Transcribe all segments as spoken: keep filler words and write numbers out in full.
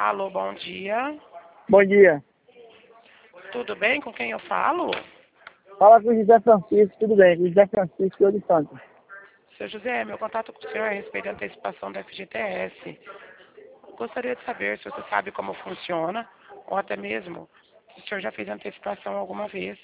Alô, bom dia. Bom dia. Tudo bem? Com quem eu falo? Fala com o José Francisco, tudo bem? José Francisco, eu de Santos. Seu José, meu contato com o senhor é a respeito da antecipação da F G T S. Gostaria de saber se você sabe como funciona, ou até mesmo se o senhor já fez antecipação alguma vez.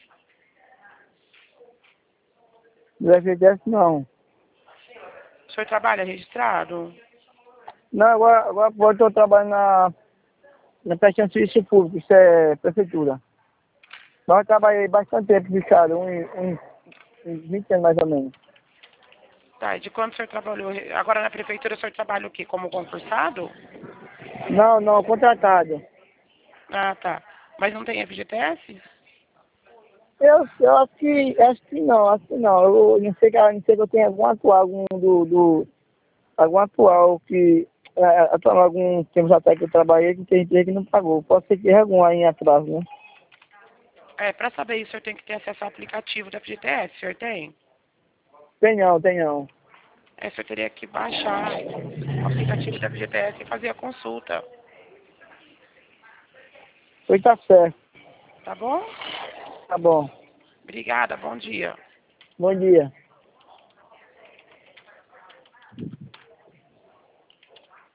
Do F G T S não. O senhor trabalha registrado? Não, agora, agora eu estou trabalhando na, na prestação de serviço público, isso é prefeitura. Mas eu trabalhei bastante tempo de cara, uns, uns, uns vinte anos mais ou menos. Tá, e de quando o senhor trabalhou? Agora na prefeitura o senhor trabalha o quê? Como concursado? Não, não, contratado. Ah, tá. Mas não tem F G T S? Eu, eu acho que acho que não, acho que não. Eu não sei que não sei que eu tenho algum atual, algum do, do algum atual que é, atual algum tempo atrás que eu trabalhei que tem gente que não pagou. Pode ser que tenha algum aí em atraso, né? É, para saber isso, o senhor tem que ter acesso ao aplicativo da F G T S, o senhor tem? Tem não, tem não. É, o senhor teria que baixar o aplicativo da F G T S e fazer a consulta, Pois tá certo. tá bom? Tá bom. Obrigada, bom dia. Bom dia.